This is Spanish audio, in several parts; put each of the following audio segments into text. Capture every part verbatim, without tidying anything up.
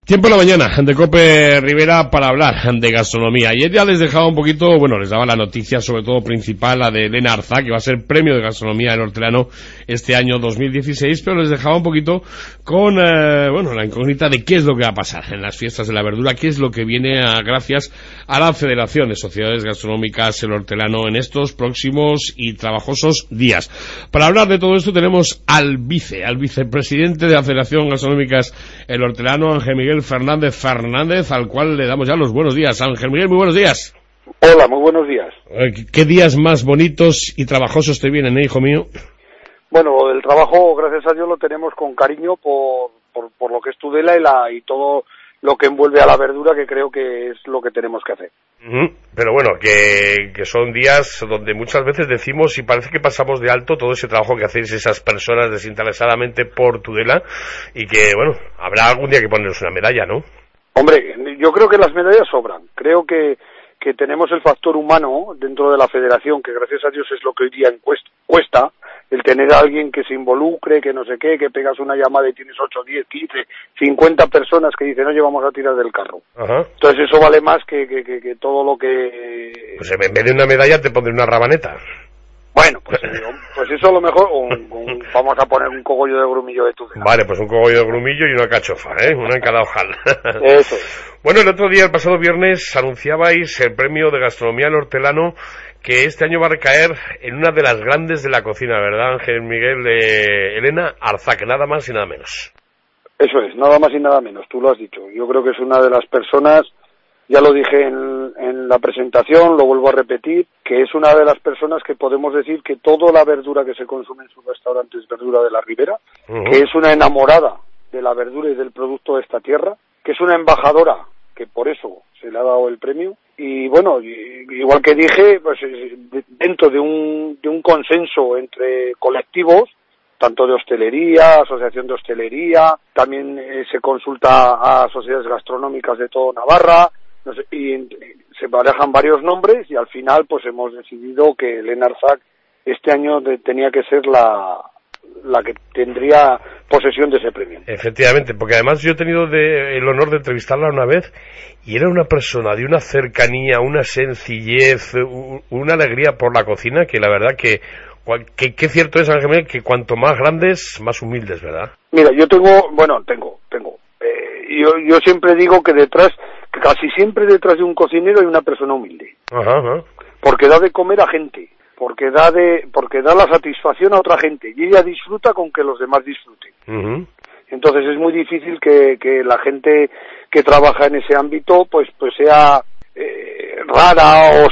Tiempo en la mañana de COPE Rivera para hablar de gastronomía. Ayer ya les dejaba un poquito, bueno, les daba la noticia, sobre todo principal, la de Elena Arza, que va a ser premio de gastronomía del Hortelano este año dos mil dieciséis, pero les dejaba un poquito con, eh, bueno, la incógnita de qué es lo que va a pasar en las fiestas de la verdura, qué es lo que viene a, gracias a la Federación de Sociedades Gastronómicas El Hortelano en estos próximos y trabajosos días. Para hablar de todo esto tenemos al vice, al vicepresidente de la Federación Gastronómicas El Hortelano, Ángel Miguel Fernández Fernández, al cual le damos ya los buenos días. Ángel Miguel, muy buenos días. Hola, muy buenos días. ¿Qué días más bonitos y trabajosos te vienen, eh, hijo mío? Bueno, el trabajo, gracias a Dios, lo tenemos con cariño por, por, por lo que es Tudela y, la, y todo lo que envuelve a la verdura, que creo que es lo que tenemos que hacer. Uh-huh. Pero bueno, que, que son días donde muchas veces decimos y parece que pasamos de alto todo ese trabajo que hacéis esas personas desinteresadamente por Tudela, y que, bueno, habrá algún día que poneros una medalla, ¿no? Hombre, yo creo que las medallas sobran. Creo que, que tenemos el factor humano dentro de la federación, que gracias a Dios es lo que hoy día cuesta, el tener a alguien que se involucre, que no sé qué, que pegas una llamada y tienes ocho, diez, quince, cincuenta personas que dicen, oye, vamos a tirar del carro. Ajá. Entonces eso vale más que, que, que, que todo lo que... Pues en vez de una medalla te pondré una rabaneta. Bueno, pues, pues eso a lo mejor, un, un, vamos a poner un cogollo de grumillo de Tudela. Vale, pues un cogollo de grumillo y una cachofa, ¿eh? Una en cada ojal. Eso es. Bueno, el otro día, el pasado viernes, anunciabais el premio de gastronomía El Hortelano, que este año va a recaer en una de las grandes de la cocina, ¿verdad, Ángel Miguel? Eh, Elena Arza, que nada más y nada menos. Eso es, nada más y nada menos, tú lo has dicho. Yo creo que es una de las personas, ya lo dije en, en la presentación, lo vuelvo a repetir, que es una de las personas que podemos decir que toda la verdura que se consume en su restaurante es verdura de la Ribera, uh-huh. que es una enamorada de la verdura y del producto de esta tierra, que es una embajadora, que por eso se le ha dado el premio, y bueno, igual que dije, pues dentro de un, de un consenso entre colectivos, tanto de hostelería, asociación de hostelería, también eh, se consulta a sociedades gastronómicas de todo Navarra, no sé, y, y se barajan varios nombres, y al final pues hemos decidido que Elena Arza este año de, tenía que ser la la que tendría posesión de ese premio. Efectivamente, porque además yo he tenido de, el honor de entrevistarla una vez, y era una persona de una cercanía, una sencillez, una alegría por la cocina, que la verdad que que, que cierto es, Ángel, que cuanto más grandes, más humildes, ¿verdad? Mira, yo tengo, bueno, tengo, tengo, eh, yo, yo siempre digo que detrás, que casi siempre detrás de un cocinero hay una persona humilde. Ajá, ajá. Porque da de comer a gente, porque da de, porque da la satisfacción a otra gente, y ella disfruta con que los demás disfruten. Uh-huh. Entonces es muy difícil que, que la gente que trabaja en ese ámbito, pues, pues sea eh, rara o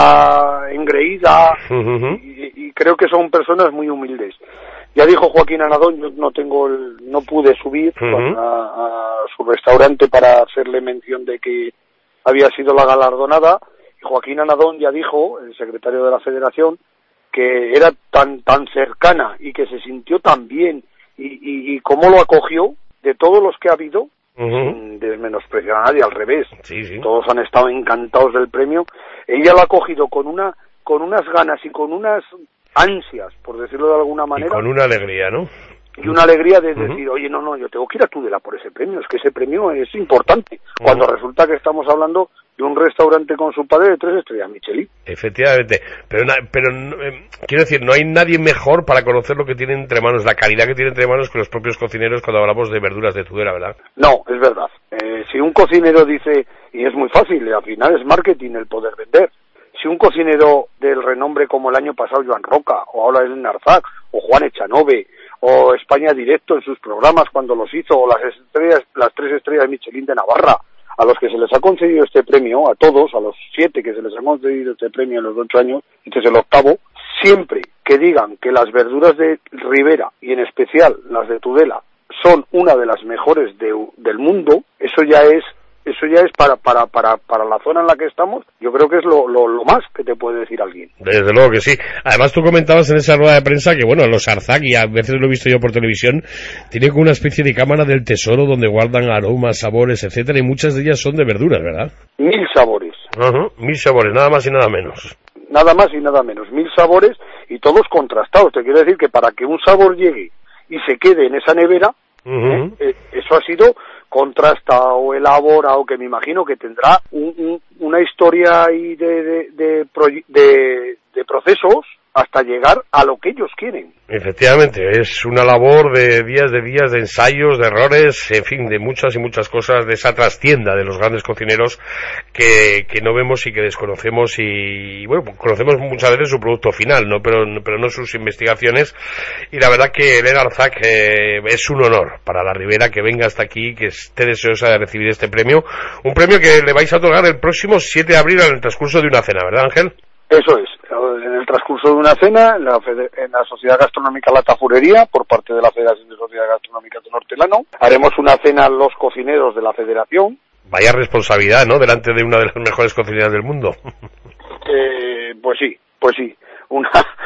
sea engreída, uh-huh. y, y creo que son personas muy humildes. Ya dijo Joaquín Anadón, yo no tengo, el, no pude subir uh-huh. a, a su restaurante para hacerle mención de que había sido la galardonada. Joaquín Anadón ya dijo, el secretario de la Federación, que era tan tan cercana y que se sintió tan bien y, y, y cómo lo acogió de todos los que ha habido, uh-huh. sin desmenospreciar a nadie, al revés. Sí, sí. Todos han estado encantados del premio. Ella lo ha acogido con una con unas ganas y con unas ansias, por decirlo de alguna manera. Y con una alegría, ¿no? Y una alegría de decir, uh-huh. oye, no, no, yo tengo que ir a Tudela por ese premio, es que ese premio es importante. Uh-huh. Cuando resulta que estamos hablando de un restaurante con su padre de tres estrellas Michelin. Efectivamente, pero, pero eh, quiero decir, no hay nadie mejor para conocer lo que tiene entre manos, la calidad que tiene entre manos, que los propios cocineros cuando hablamos de verduras de Tudela, ¿verdad? No, es verdad. Eh, si un cocinero dice, y es muy fácil, al final es marketing el poder vender. Si un cocinero del renombre como el año pasado Joan Roca, o ahora Elena Arza, o Juan Echanove, o España Directo en sus programas cuando los hizo, o las estrellas, las tres estrellas Michelin de Navarra, a los que se les ha concedido este premio, a todos, a los siete que se les ha concedido este premio en los ocho años, este es el octavo, siempre que digan que las verduras de Ribera, y en especial las de Tudela, son una de las mejores de, del mundo, eso ya es eso ya es para para para para la zona en la que estamos, yo creo que es lo, lo, lo más que te puede decir alguien. Desde luego que sí. Además tú comentabas en esa rueda de prensa que, bueno, los Arzak, y a veces lo he visto yo por televisión, tienen como una especie de cámara del tesoro donde guardan aromas, sabores, etcétera, y muchas de ellas son de verduras, ¿verdad? Mil sabores. Uh-huh. Mil sabores, nada más y nada menos. Nada más y nada menos, mil sabores, y todos contrastados. Te quiero decir que para que un sabor llegue y se quede en esa nevera, uh-huh. eh, eh, eso ha sido contrasta o elabora, o que me imagino que tendrá un, un, una historia ahí de, de, de, de, de procesos hasta llegar a lo que ellos quieren. Efectivamente, es una labor de días de días, de ensayos, de errores, en fin, de muchas y muchas cosas, de esa trastienda de los grandes cocineros que, que no vemos y que desconocemos y, bueno, conocemos muchas veces su producto final, ¿no? Pero, pero no sus investigaciones. Y la verdad que Elena Arzac eh, es un honor para la Ribera que venga hasta aquí, que esté deseosa de recibir este premio. Un premio que le vais a otorgar el próximo siete de abril en el transcurso de una cena, ¿verdad, Ángel? Eso es, en el transcurso de una cena en la, en la Sociedad Gastronómica La Tafurería, por parte de la Federación de Sociedad Gastronómica del Hortelano. Haremos una cena a los cocineros de la Federación. Vaya responsabilidad, ¿no?, delante de una de las mejores cocineras del mundo. Eh, pues sí, pues sí. Una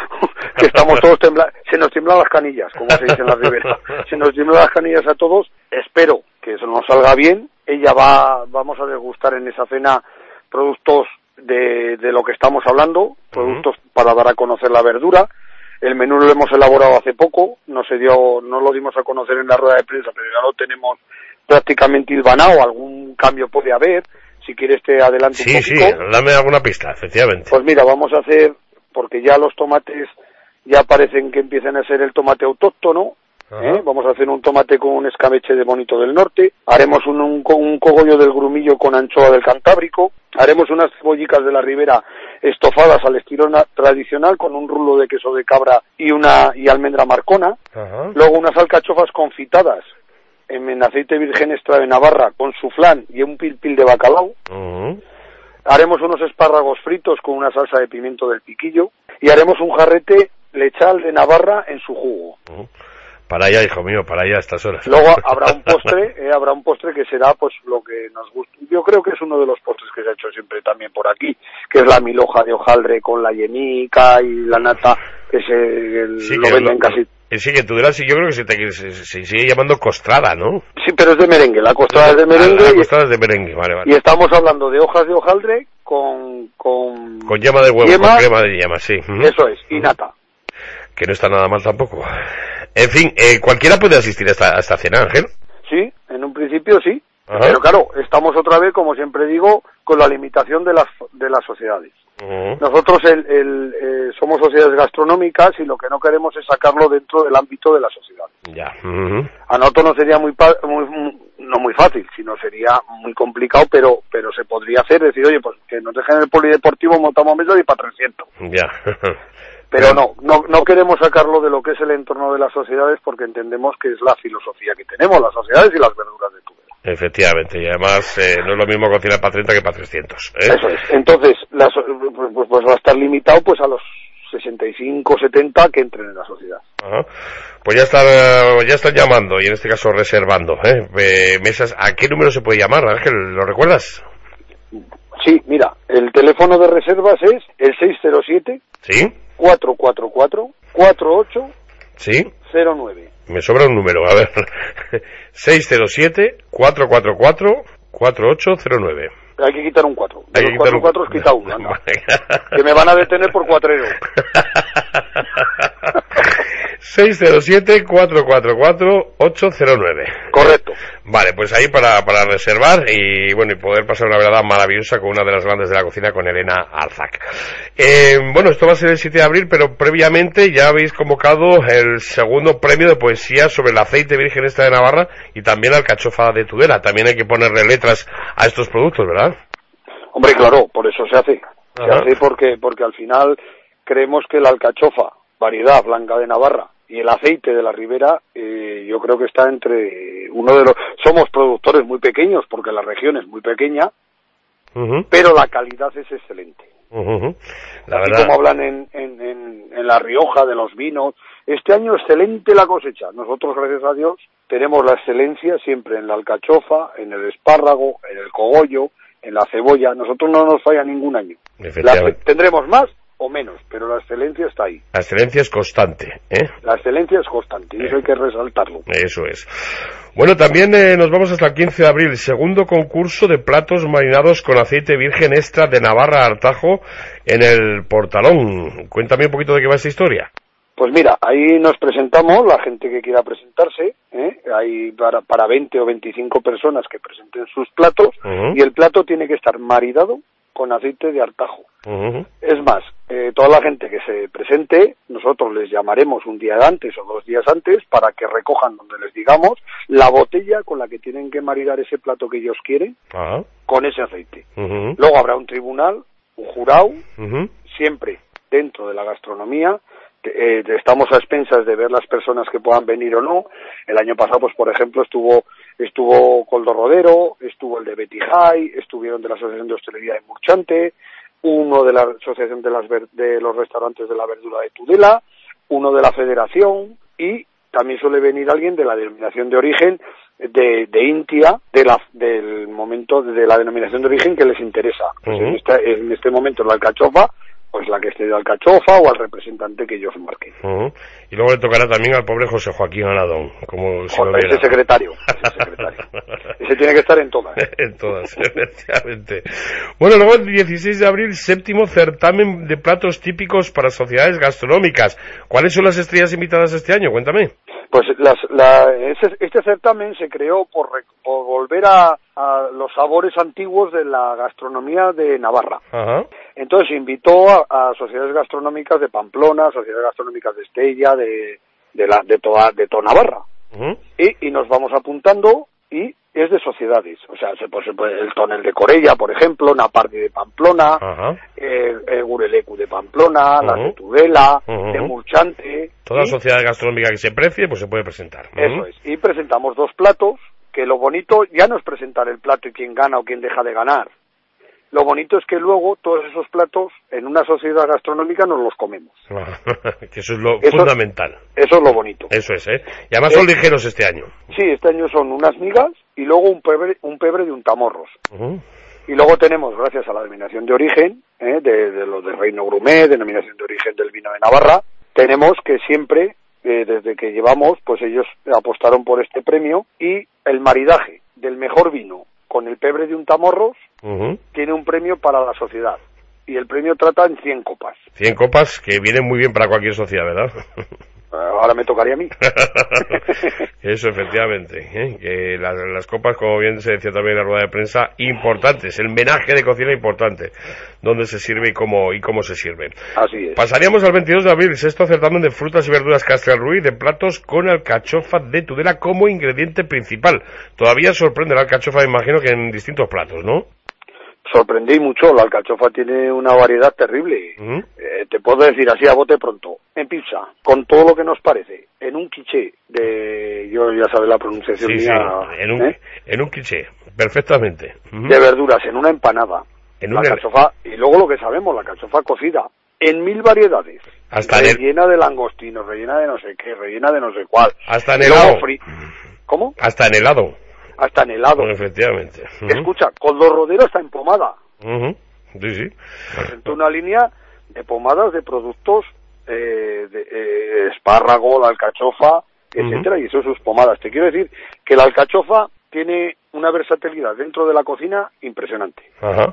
que estamos todos temblando, se nos tiemblan las canillas, como se dice en la Ribera. Se nos tiemblan las canillas a todos. Espero que eso nos salga bien. Ella va, vamos a degustar en esa cena productos de, de lo que estamos hablando, productos uh-huh. para dar a conocer la verdura. El menú lo hemos elaborado hace poco, no se dio, no lo dimos a conocer en la rueda de prensa, pero ya lo tenemos prácticamente hilvanado. Algún cambio puede haber, si quieres te adelanto sí, un poquito. Sí, sí, dame alguna pista, efectivamente. Pues mira, vamos a hacer, porque ya los tomates ya parecen que empiezan a ser el tomate autóctono. ¿Eh? Vamos a hacer un tomate con un escabeche de bonito del norte, haremos un, un, un cogollo del grumillo con anchoa del Cantábrico, haremos unas cebollicas de la Ribera estofadas al estilo na- tradicional con un rulo de queso de cabra y una y almendra marcona. Ajá. Luego unas alcachofas confitadas en, en aceite virgen extra de Navarra con su flan y un pil pil de bacalao. Uh-huh. Haremos unos espárragos fritos con una salsa de pimiento del piquillo y haremos un jarrete lechal de Navarra en su jugo. Uh-huh. Para allá, hijo mío, para allá a estas horas. Luego habrá un postre, eh, habrá un postre que será pues lo que nos gusta. Yo creo que es uno de los postres que se ha hecho siempre también por aquí, que es la milhoja de hojaldre con la yenica y la nata, que se el, sí, lo que venden lo, casi. Sí, que tú dirás, yo creo que se, te, se, se sigue llamando costrada, ¿no? Sí, pero es de merengue, la costrada es de merengue. Ah, la y, costrada es de merengue, vale, vale. Y estamos hablando de hojas de hojaldre con... Con, con yema de huevo, yema, con crema de yema, sí. Eso es, y nata. Que no está nada mal tampoco. En fin, eh, ¿cualquiera puede asistir a esta, a esta cena, Ángel? Sí, en un principio sí. Ajá. Pero claro, estamos otra vez, como siempre digo, con la limitación de las de las sociedades. Uh-huh. Nosotros el, el, eh, somos sociedades gastronómicas y lo que no queremos es sacarlo dentro del ámbito de la sociedad. Ya. Uh-huh. A nosotros no sería muy, muy, muy no muy fácil, sino sería muy complicado, pero pero se podría hacer, decir, oye, pues que nos dejen el polideportivo, montamos mesas y para trescientos. Ya. Pero no, no, no queremos sacarlo de lo que es el entorno de las sociedades porque entendemos que es la filosofía que tenemos, las sociedades y las verduras de Tudela. Efectivamente, y además eh, no es lo mismo cocinar para treinta que para trescientos. ¿eh? Eso es. Entonces, las, pues, pues va a estar limitado pues a los sesenta y cinco, setenta que entren en la sociedad. Ajá. Pues ya están, ya están llamando y en este caso reservando. ¿eh? Eh, mesas. ¿A qué número se puede llamar, Ángel? ¿Lo recuerdas? Sí, mira, el teléfono de reservas es el seis cero siete. ¿Sí? cuatro cuatro cuatro, cuatro ocho ¿Sí? cero nueve. Me sobra un número, a ver. seis cero siete, cuatro cuatro cuatro, cuatro ocho cero nueve. Hay que quitar un cuatro. De Hay los cuatro cuatro es quita uno. No. Que me van a detener por cuatrero. seis cero siete, cuatro cuatro cuatro, ocho cero nueve. Correcto. Vale, pues ahí para, para reservar y bueno, y poder pasar una velada maravillosa con una de las grandes de la cocina, con Elena Arzac. Eh, bueno, esto va a ser el siete de abril, pero previamente ya habéis convocado el segundo premio de poesía sobre el aceite virgen extra de Navarra y también alcachofa de Tudela. También hay que ponerle letras a estos productos, ¿verdad? Hombre, claro, por eso se hace. Se Ajá. hace porque, porque al final creemos que la alcachofa, variedad blanca de Navarra, y el aceite de la Ribera, eh, yo creo que está entre uno de los... Somos productores muy pequeños, porque la región es muy pequeña, uh-huh. pero la calidad es excelente. Uh-huh. La Así verdad... como hablan en, en, en, en La Rioja de los vinos. Este año excelente la cosecha. Nosotros, gracias a Dios, tenemos la excelencia siempre en la alcachofa, en el espárrago, en el cogollo, en la cebolla. Nosotros no nos falla ningún año. La, tendremos más o menos, pero la excelencia está ahí. La excelencia es constante, ¿eh? La excelencia es constante, y eso hay que resaltarlo. Eso es. Bueno, también eh, nos vamos hasta el quince de abril, segundo concurso de platos marinados con aceite virgen extra de Navarra Artajo en el Portalón. Cuéntame un poquito de qué va esta historia. Pues mira, ahí nos presentamos, la gente que quiera presentarse, ¿eh? Hay para, para veinte o veinticinco personas que presenten sus platos, uh-huh. y el plato tiene que estar maridado con aceite de artajo. Uh-huh. Es más, eh, toda la gente que se presente, nosotros les llamaremos un día antes o dos días antes para que recojan donde les digamos la botella con la que tienen que maridar ese plato que ellos quieren, uh-huh. con ese aceite. Uh-huh. Luego habrá un tribunal, un jurado, uh-huh. siempre dentro de la gastronomía. Eh, estamos a expensas de ver las personas que puedan venir o no. El año pasado, pues por ejemplo, estuvo estuvo Coldo Rodero, estuvo el de Betty High, estuvieron de la Asociación de Hostelería de Murchante, uno de la Asociación de, las ver- de los Restaurantes de la Verdura de Tudela, uno de la Federación, y también suele venir alguien de la denominación de origen de, de Intia, de la, del momento de la denominación de origen que les interesa. Pues uh-huh. en, este, en este momento la alcachofa, pues la que esté de alcachofa o al representante que ellos marquen. Uh-huh. Y luego le tocará también al pobre José Joaquín Aladón, como si Joder, ese secretario, ese secretario. Ese tiene que estar en todas. En todas, efectivamente. Bueno, luego el dieciséis de abril, séptimo certamen de platos típicos para sociedades gastronómicas. ¿Cuáles son las estrellas invitadas este año? Cuéntame. Pues las, la, ese, este certamen se creó por, por volver a, a los sabores antiguos de la gastronomía de Navarra. Uh-huh. Entonces invitó a, a sociedades gastronómicas de Pamplona, sociedades gastronómicas de Estella, de, de, la, de, toda, de toda Navarra. Uh-huh. Y, y nos vamos apuntando y es de sociedades. O sea, se puede, se puede, el Tonel de Corella, por ejemplo, Napardi de Pamplona, uh-huh. el, el Gurelecu de Pamplona, uh-huh. la de Tudela, uh-huh. de Murchante. Toda y, sociedad gastronómica que se precie, pues se puede presentar. Uh-huh. Eso es. Y presentamos dos platos, que lo bonito ya no es presentar el plato y quién gana o quién deja de ganar. Lo bonito es que luego todos esos platos en una sociedad gastronómica nos los comemos. Que eso es lo eso, fundamental. Eso es lo bonito. Eso es, ¿eh? Y además son eh, ligeros este año. Sí, este año son unas migas y luego un pebre, un pebre de untamorros. Uh-huh. Y luego tenemos, gracias a la denominación de origen, ¿eh? de, de los de Reino Grumet, denominación de origen del vino de Navarra, tenemos que siempre, eh, desde que llevamos, pues ellos apostaron por este premio y el maridaje del mejor vino con el pebre de untamorros uh-huh. tiene un premio para la sociedad. Y el premio trata en cien copas. cien copas que vienen muy bien para cualquier sociedad, ¿verdad? Ahora me tocaría a mí. Eso, efectivamente. ¿eh? Que las, las copas, como bien se decía también en la rueda de prensa, importantes. El menaje de cocina importante. Dónde se sirve y cómo, y cómo se sirve. Así es. Pasaríamos al veintidós de abril, sexto certamen de frutas y verduras Castelruy, de platos con alcachofa de Tudela como ingrediente principal. Todavía sorprende la alcachofa, me imagino, que en distintos platos, ¿no? Sorprendí mucho, la alcachofa tiene una variedad terrible. Uh-huh. Eh, te puedo decir así a bote pronto, en pizza, con todo lo que nos parece, en un quiché de, yo ya sabes la pronunciación sí, mía, sí, en un, ¿eh? en un quiché, perfectamente. Uh-huh. De verduras, en una empanada, en la una... alcachofa, y luego lo que sabemos, la alcachofa cocida, en mil variedades. Hasta rellena en el... de langostino, rellena de no sé qué, rellena de no sé cuál. Hasta en helado. Fri... ¿Cómo? Hasta en helado. Hasta en helado. Bueno, efectivamente. Uh-huh. Escucha, Coldo Rodero está en pomada. Uh-huh. Sí, sí. Presentó una línea de pomadas de productos, eh, de eh, espárrago, la alcachofa, etcétera, uh-huh. y eso sus pomadas. Te quiero decir que la alcachofa tiene una versatilidad dentro de la cocina impresionante. Ajá.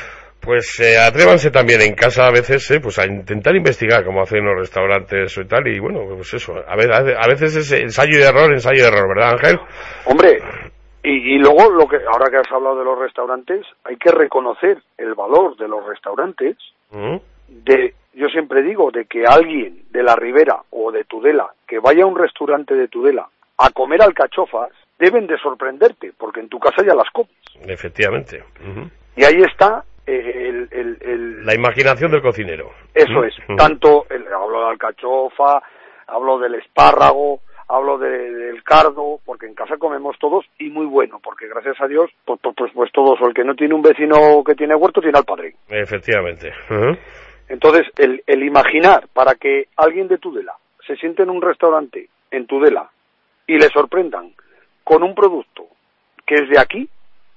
Pues eh, atrévanse también en casa a veces eh, pues a intentar investigar como hacen los restaurantes y tal, y bueno, pues eso, a, ver, a veces es ensayo y error, ensayo y error, ¿verdad, Ángel? Hombre, y, y luego, lo que ahora que has hablado de los restaurantes, hay que reconocer el valor de los restaurantes, uh-huh. de, yo siempre digo, de que alguien de la Ribera o de Tudela, que vaya a un restaurante de Tudela a comer alcachofas, deben de sorprenderte, porque en tu casa ya las comes. Efectivamente. Uh-huh. Y ahí está el, el, el... la imaginación del cocinero. Eso uh-huh. es, tanto, el, hablo de alcachofa, hablo del espárrago, hablo de, del cardo, porque en casa comemos todos y muy bueno, porque gracias a Dios, pues, pues, pues todos, o el que no tiene un vecino que tiene huerto, tiene al padre. Efectivamente. Uh-huh. Entonces, el, el imaginar para que alguien de Tudela se siente en un restaurante en Tudela y le sorprendan con un producto que es de aquí,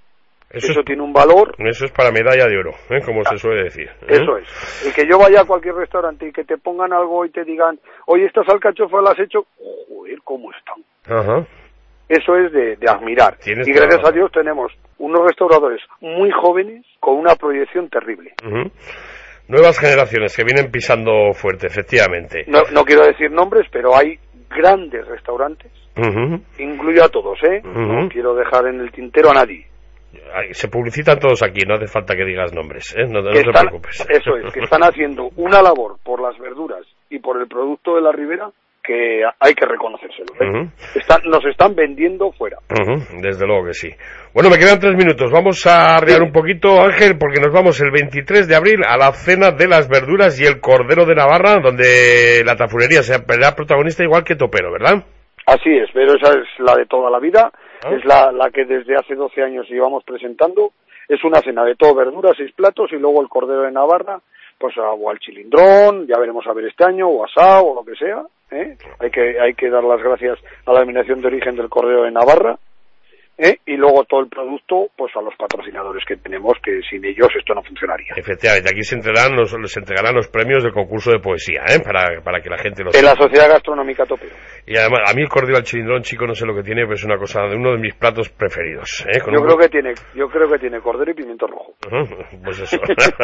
eso, eso es, tiene un valor. Eso es para medalla de oro, ¿eh? Como ah, se suele decir. ¿eh? Eso es. El que yo vaya a cualquier restaurante y que te pongan algo y te digan, oye, estas alcachofas las has hecho, joder, ¿cómo están? Ajá. Eso es de, de admirar. Y gracias a Dios tenemos unos restauradores muy jóvenes con una proyección terrible. Uh-huh. Nuevas generaciones que vienen pisando fuerte, efectivamente. No, no quiero decir nombres, pero hay grandes restaurantes, uh-huh. incluyo a todos, ¿eh? Uh-huh. No quiero dejar en el tintero a nadie. Se publicitan todos aquí, no hace falta que digas nombres, ¿eh? No, no te están, preocupes. Eso es, que están haciendo una labor por las verduras y por el producto de la ribera que hay que reconocérselo, ¿eh? Uh-huh. Están, nos están vendiendo fuera. Uh-huh. Desde luego que sí. Bueno, me quedan tres minutos. Vamos a arrear sí. un poquito, Ángel, porque nos vamos el veintitrés de abril a la cena de las verduras y el cordero de Navarra, donde la tafurería será protagonista igual que Topero, ¿verdad? Así es, pero esa es la de toda la vida, ¿ah? Es la, la que desde hace doce años llevamos presentando. Es una cena de todo, verduras, seis platos, y luego el cordero de Navarra, pues o al chilindrón, ya veremos a ver este año, o asado, o lo que sea, ¿eh? Hay que, hay que dar las gracias a la denominación de origen del cordero de Navarra, ¿eh? Y luego todo el producto, pues a los patrocinadores que tenemos, que sin ellos esto no funcionaría. Efectivamente, aquí se entregarán los, se entregarán los premios del concurso de poesía, ¿eh? Para, para que la gente los... En la Sociedad Gastronómica Topero. Y además, a mí el cordero al chilindrón, chico, no sé lo que tiene, pero es una cosa, uno de mis platos preferidos, ¿eh? Con yo un... creo que tiene, yo creo que tiene cordero y pimiento rojo. Uh-huh, pues eso.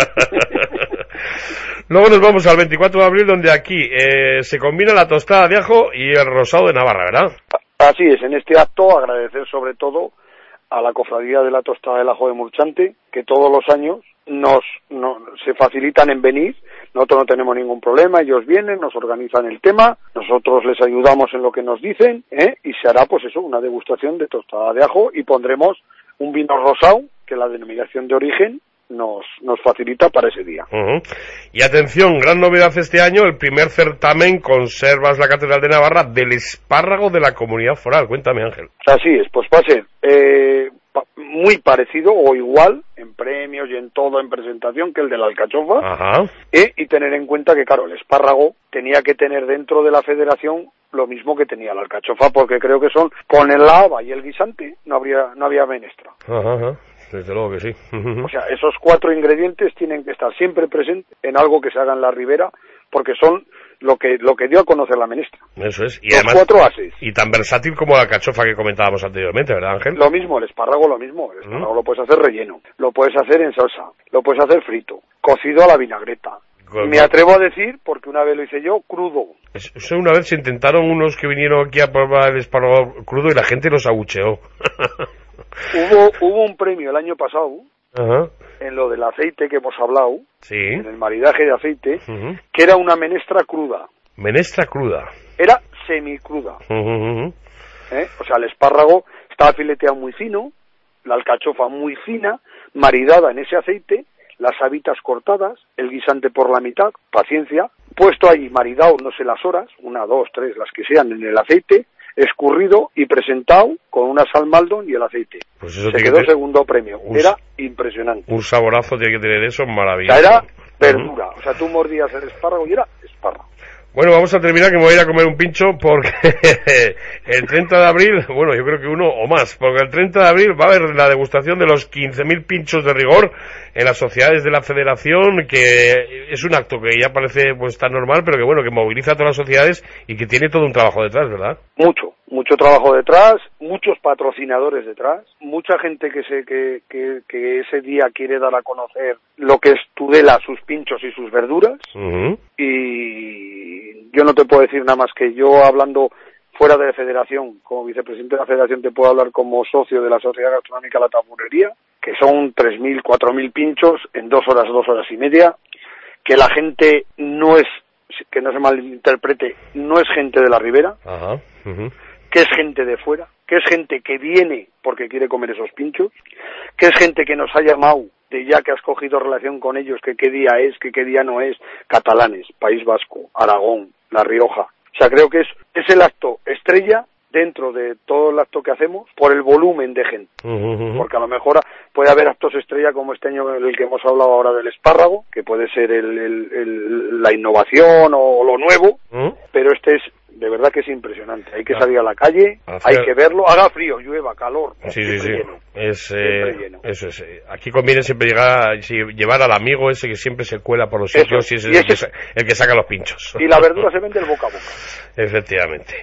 Luego nos vamos al veinticuatro de abril, donde aquí eh, se combina la tostada de ajo y el rosado de Navarra, ¿verdad? Así es, en este acto agradecer sobre todo a la Cofradía de la Tostada del Ajo de Murchante, que todos los años nos, nos se facilitan en venir. Nosotros no tenemos ningún problema, ellos vienen, nos organizan el tema, nosotros les ayudamos en lo que nos dicen, ¿eh? Y se hará pues eso, una degustación de tostada de ajo, y pondremos un vino rosado, que la denominación de origen nos nos facilita para ese día. Uh-huh. Y atención, gran novedad este año, el primer certamen Conservas la Catedral de Navarra del espárrago de la Comunidad Foral. Cuéntame, Ángel. Así es, pues va a ser eh, pa- muy parecido o igual en premios y en todo, en presentación, que el de la alcachofa. Ajá. eh, y tener en cuenta que, claro, el espárrago tenía que tener dentro de la federación lo mismo que tenía la alcachofa, porque creo que son, con el haba y el guisante, no habría no había menestra. Ajá, ajá. Desde luego que sí. O sea, esos cuatro ingredientes tienen que estar siempre presentes en algo que se haga en la ribera, porque son lo que lo que dio a conocer la menestra. Eso es. Y Los además, cuatro ases. Y tan versátil como la cachofa que comentábamos anteriormente, ¿verdad, Ángel? Lo mismo, el espárrago lo mismo. El espárrago ¿Mm? Lo puedes hacer relleno, lo puedes hacer en salsa, lo puedes hacer frito, cocido a la vinagreta. Con... Me atrevo a decir, porque una vez lo hice yo, crudo. Eso una vez se intentaron unos que vinieron aquí a probar el espárrago crudo y la gente los abucheó. Hubo, hubo un premio el año pasado, uh-huh. en lo del aceite que hemos hablado, sí. en el maridaje de aceite, uh-huh. que era una menestra cruda. Menestra cruda. Era semicruda. Uh-huh. ¿Eh? O sea, el espárrago estaba fileteado muy fino, la alcachofa muy fina, maridada en ese aceite, las habitas cortadas, el guisante por la mitad, paciencia, puesto ahí maridado no sé las horas, una, dos, tres, las que sean, en el aceite, escurrido y presentado con una sal Maldon y el aceite. Pues eso se quedó tener... segundo premio. Un, era impresionante. Un saborazo tiene que tener eso, maravilloso. O sea, era verdura. Uh-huh. O sea, tú mordías el espárrago y era espárrago. Bueno, vamos a terminar, que me voy a ir a comer un pincho, porque el treinta de abril, bueno, yo creo que uno o más, porque el treinta de abril va a haber la degustación de los quince mil pinchos de rigor en las sociedades de la Federación, que es un acto que ya parece pues tan normal, pero que bueno, que moviliza a todas las sociedades y que tiene todo un trabajo detrás, ¿verdad? Mucho, mucho trabajo detrás, muchos patrocinadores detrás, mucha gente que se que, que, que ese día quiere dar a conocer lo que es Tudela, sus pinchos y sus verduras, uh-huh. y yo no te puedo decir nada más que yo, hablando fuera de la Federación, como vicepresidente de la Federación, te puedo hablar como socio de la Sociedad Gastronómica La Tafurería, que son tres mil, cuatro mil pinchos en dos horas, dos horas y media, que la gente no es, que no se malinterprete, no es gente de la Ribera, uh-huh. Uh-huh. que es gente de fuera, que es gente que viene porque quiere comer esos pinchos, que es gente que nos ha llamado, de ya que has cogido relación con ellos, que qué día es, que qué día no es, catalanes, País Vasco, Aragón, La Rioja. O sea, creo que es, es el acto estrella dentro de todo el acto que hacemos por el volumen de gente. Uh-huh. Porque a lo mejor puede haber actos estrella como este año el que hemos hablado ahora del espárrago, que puede ser el, el, el, la innovación o lo nuevo, uh-huh. pero este es, de verdad que es impresionante. Hay que salir a la calle, Hacer... hay que verlo, haga frío, llueva, calor. Sí, sí, sí. Lleno. Es, eh, eso es. Eh. Aquí conviene siempre llegar, si, llevar al amigo ese que siempre se cuela por los sitios y es el, el, que, el que saca los pinchos. Y la verdura se vende el boca a boca. Efectivamente.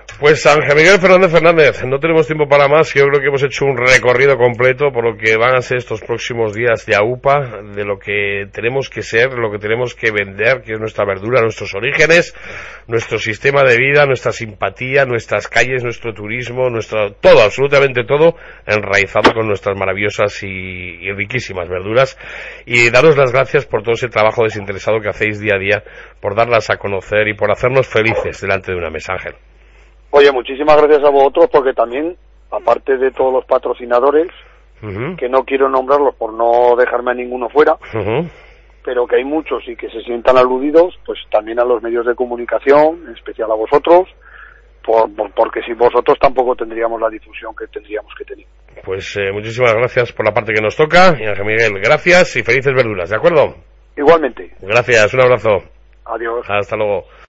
Pues Ángel Miguel Fernández Fernández, no tenemos tiempo para más. Yo creo que hemos hecho un recorrido completo por lo que van a ser estos próximos días de AUPA, de lo que tenemos que ser, lo que tenemos que vender, que es nuestra verdura, nuestros orígenes, nuestro sistema de vida, nuestra simpatía, nuestras calles, nuestro turismo, nuestro todo, absolutamente todo, enraizado con nuestras maravillosas y, y riquísimas verduras. Y daros las gracias por todo ese trabajo desinteresado que hacéis día a día, por darlas a conocer y por hacernos felices delante de una mesa, Ángel. Oye, muchísimas gracias a vosotros, porque también, aparte de todos los patrocinadores, uh-huh. que no quiero nombrarlos por no dejarme a ninguno fuera, uh-huh. pero que hay muchos y que se sientan aludidos, pues también a los medios de comunicación, en especial a vosotros, por, por, porque sin vosotros tampoco tendríamos la difusión que tendríamos que tener. Pues eh, muchísimas gracias por la parte que nos toca, y Ángel Miguel, gracias y felices verduras, ¿de acuerdo? Igualmente. Gracias, un abrazo. Adiós. Hasta luego.